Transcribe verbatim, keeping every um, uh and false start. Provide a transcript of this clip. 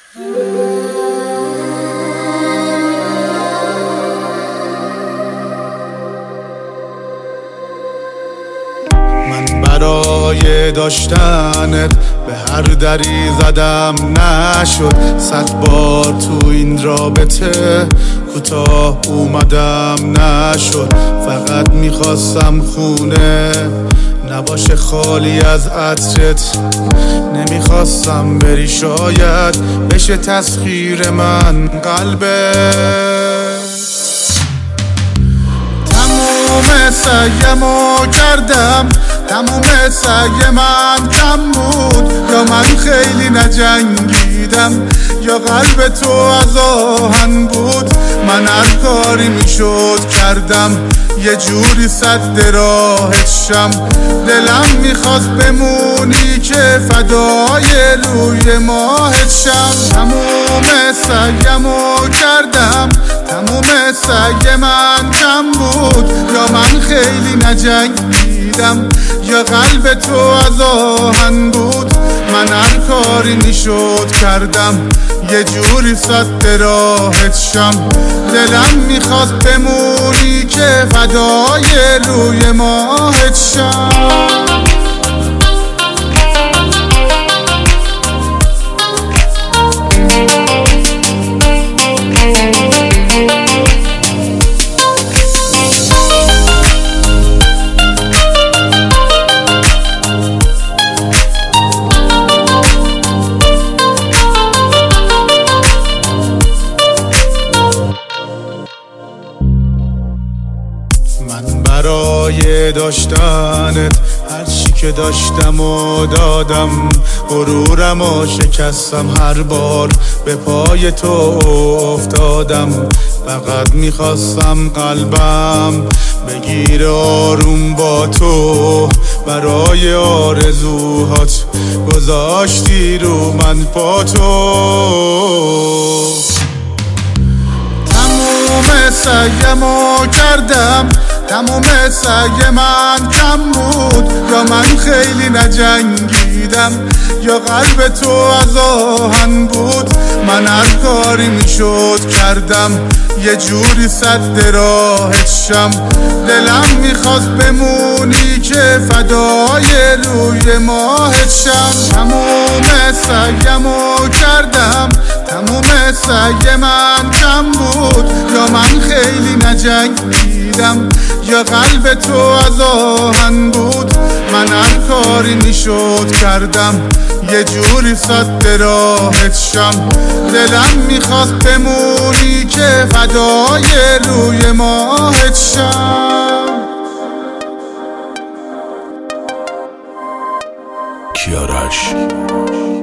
من برای داشتنت به هر دری زدم نشد، صد بار تو این رابطه کوتاه اومدم نشد. فقط میخواستم خونه نباشه خالی از عطرت، نمیخواستم بری شاید بشه تسخیر من قلبت. تموم سعیمو کردم، تموم سعی من کم بود، یا من خیلی نجنگیدم یا قلب تو از آهن بود. من هر کاری میشد کردم یه جوری سد راهت شم، دلم میخواست بمونی که فدای روی ماهت شم. تموم سعیمو کردم، تموم سعی من کم بود، یا من خیلی نجنگیدم یا قلب تو از آهن بود. من هر کاری میشد کردم یه جوری سد راهت شم، دلم میخواست بمونی که فدای روی ماهت شم. من برای داشتنت هر چی که داشتم و دادم، غرورم و شکستم هر بار به پای تو افتادم. فقط میخواستم قلبم بگیر آروم با تو، برای آرزوهات گذاشتی رو من پا تو. تموم سعیمو کردم، تموم سعی من کم بود، یا من خیلی نجنگیدم یا قلب تو از آهن بود. من هر کاری میشد کردم یه جوری سد راهت شم، دلم میخواست بمونی که فدای روی ماهت شم. تموم سعیمو کردم، تموم سعی من کم بود، یا من خیلی نجنگیدم یا قلب تو از آهن بود. من هر کاری میشد کردم یه جوری سد راهت شم، دلم میخواست بمونی که فدای روی ماهت شم. کیارش